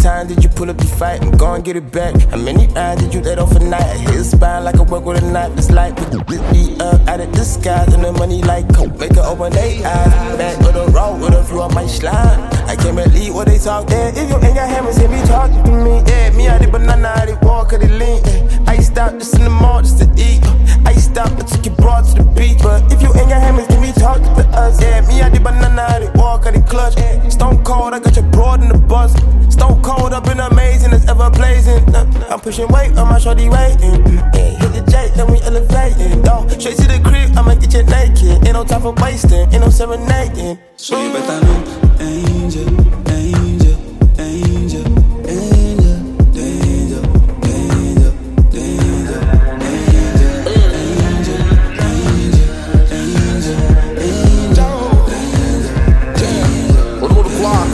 times did you pull up the fight and go and get it back? How many rounds did you let off a night? I hit his spine like I work with a knife. It's like we be up out of the sky and the money like coke. Make it open they eyes. Back with a roll with a few on my slime. I can't believe what they talk there. If you ain't got hammers, hear me talking to me. Yeah, me out the banana, I did walk, I did lean. I stopped just in the mall just to eat. I stopped and took your broad to the beach. But if you ain't got hammers, give me talking to us. Yeah, me out the banana, I did walk, I did clutch. Stone cold, I got your broad in the bus. Stone cold, I've been amazing, it's ever blazing. I'm pushing weight on my shorty waiting. Yeah, hit the J, then we elevating. Yo, straight to the crib, I'ma get you naked. Ain't no time for wasting, ain't no serenading. So you better know, angel, angel, angel, angel, danger, danger, danger, angel, angel, angel, angel, angel. What about the clock?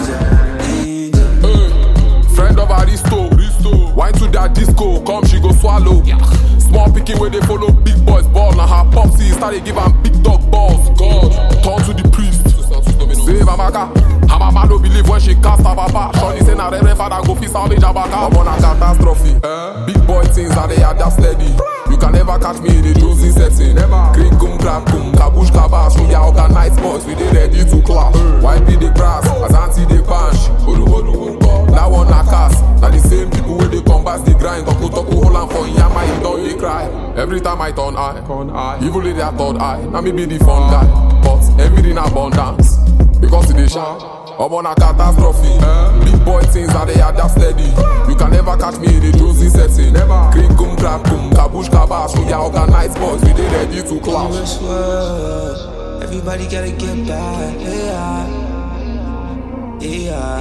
Friend of Aristo, wine to that disco, come she go swallow. Small picking where they follow big boys ball. Now her popsy started give am big dog balls. God, turn to the priest. Say Mamaka, her mama don't believe when she cast her papa. Shorty say na reverend father go fix all the jabaka. I'm on a catastrophe. Big boy things that they are that steady. You can never catch me in a Josie setting. Green kum clap kum, kabush kabash. We are organized boys, we dey ready to clash. Wipe the grass, as auntie they punch. That one na cast. Now the same people where they come back the grind. Toku hold on for Yama, he don't they cry. Every time I turn eye, evil in their third eye. Now me be the fun guy, but everything abundance. Because they shout, I'm on a catastrophe. Big boy things that they are that steady. You can never catch me in a Josie setting. Green kum clap kum, kabush kabash. We are organized boys, we dey ready to clash. Dangerous world, everybody gotta get back. Yeah, yeah.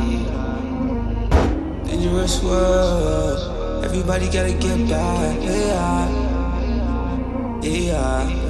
Dangerous world, everybody gotta get back. Yeah, yeah.